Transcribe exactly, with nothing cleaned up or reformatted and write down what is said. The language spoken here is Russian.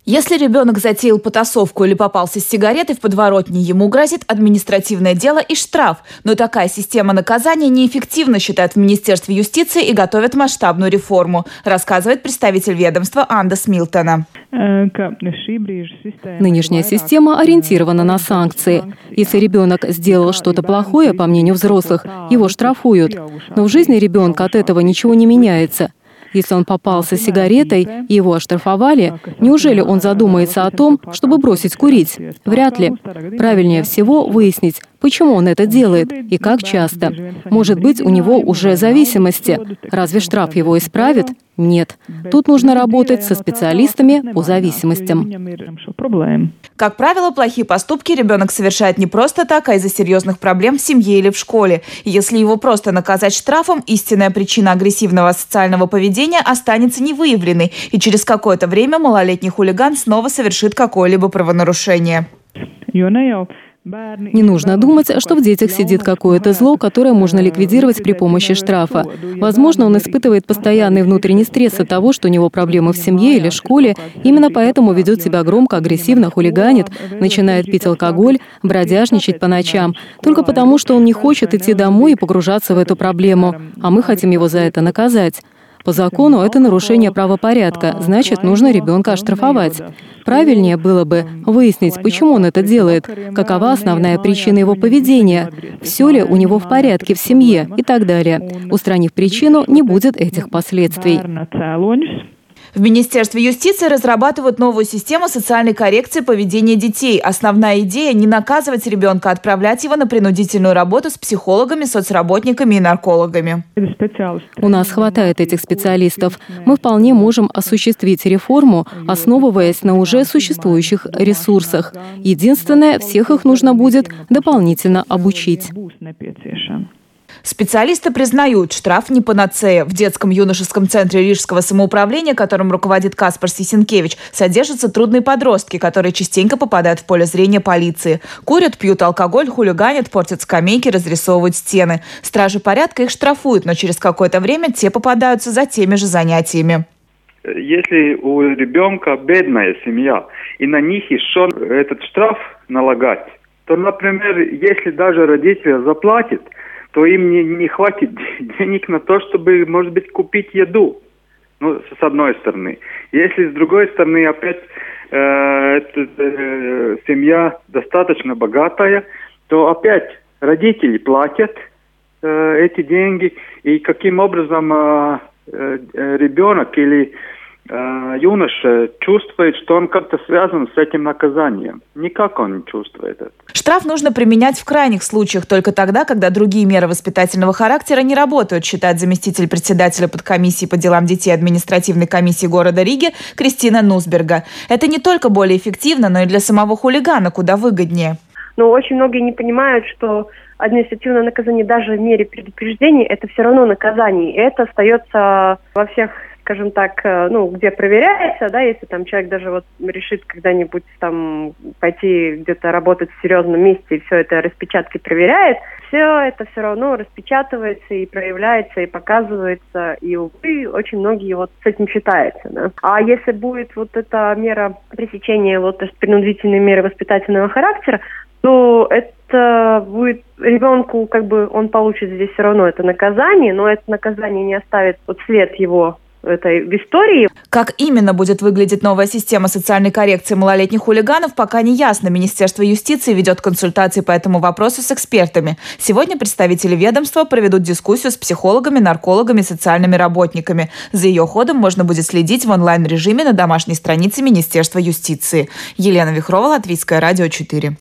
Если ребенок затеял потасовку или попался с сигаретой в подворотне, ему грозит административное дело и штраф. Но такая система наказания неэффективна, считают в Министерстве юстиции, и готовят масштабную реформу, рассказывает представитель ведомства Андас Милтона. Нынешняя система ориентирована на санкции. Если ребенок сделал что-то плохое, по мнению взрослых, его штрафуют. Но в жизни ребенка от этого ничего не меняется. Если он попался с сигаретой и его оштрафовали, неужели он задумается о том, чтобы бросить курить? Вряд ли. Правильнее всего выяснить, почему он это делает и как часто. Может быть, у него уже зависимости. Разве штраф его исправит? Нет. Тут нужно работать со специалистами по зависимостям. Как правило, плохие поступки ребенок совершает не просто так, а из-за серьезных проблем в семье или в школе. Если его просто наказать штрафом, истинная причина агрессивного социального поведения останется невыявленной, и через какое-то время малолетний хулиган снова совершит какое-либо правонарушение. Не нужно думать, что в детях сидит какое-то зло, которое можно ликвидировать при помощи штрафа. Возможно, он испытывает постоянный внутренний стресс от того, что у него проблемы в семье или школе. Именно поэтому ведет себя громко, агрессивно, хулиганит, начинает пить алкоголь, бродяжничать по ночам. Только потому, что он не хочет идти домой и погружаться в эту проблему. А мы хотим его за это наказать. По закону это нарушение правопорядка, значит, нужно ребенка оштрафовать. Правильнее было бы выяснить, почему он это делает, какова основная причина его поведения, все ли у него в порядке в семье и так далее. Устранив причину, не будет этих последствий. В Министерстве юстиции разрабатывают новую систему социальной коррекции поведения детей. Основная идея – не наказывать ребенка, а отправлять его на принудительную работу с психологами, соцработниками и наркологами. У нас хватает этих специалистов. Мы вполне можем осуществить реформу, основываясь на уже существующих ресурсах. Единственное, всех их нужно будет дополнительно обучить. Специалисты признают, штраф не панацея. В детском юношеском центре Рижского самоуправления, которым руководит Каспар Сисенкевич, содержатся трудные подростки, которые частенько попадают в поле зрения полиции. Курят, пьют алкоголь, хулиганят, портят скамейки, разрисовывают стены. Стражи порядка их штрафуют, но через какое-то время те попадаются за теми же занятиями. Если у ребенка бедная семья, и на них еще этот штраф налагать, то, например, если даже родители заплатят, то им не, не хватит денег на то, чтобы, может быть, купить еду. Ну, с одной стороны. Если с другой стороны опять э, эта, э, семья достаточно богатая, то опять родители платят э, эти деньги, и каким образом э, э, ребенок или э, юноша чувствует, что он как-то связан с этим наказанием. Никак он не чувствует это. Штраф нужно применять в крайних случаях, только тогда, когда другие меры воспитательного характера не работают, считает заместитель председателя подкомиссии по делам детей административной комиссии города Риги Кристина Нусберга. Это не только более эффективно, но и для самого хулигана куда выгоднее. Но очень многие не понимают, что административное наказание даже в мере предупреждения – это все равно наказание. И это остается во всех, скажем так, ну, где проверяется, да, если там человек даже вот решит когда-нибудь там пойти где-то работать в серьезном месте и все это распечатки проверяет, все это все равно распечатывается и проявляется, и показывается, и, увы, очень многие вот с этим считаются, да. А если будет вот эта мера пресечения, вот принудительные меры воспитательного характера, то это будет ребенку, как бы он получит здесь все равно это наказание, но это наказание не оставит вот след его этой в истории. Как именно будет выглядеть новая система социальной коррекции малолетних хулиганов, пока не ясно. Министерство юстиции ведет консультации по этому вопросу с экспертами. Сегодня представители ведомства проведут дискуссию с психологами, наркологами, социальными работниками. За ее ходом можно будет следить в онлайн-режиме на домашней странице Министерства юстиции. Елена Вихрова, Латвийское радио четыре.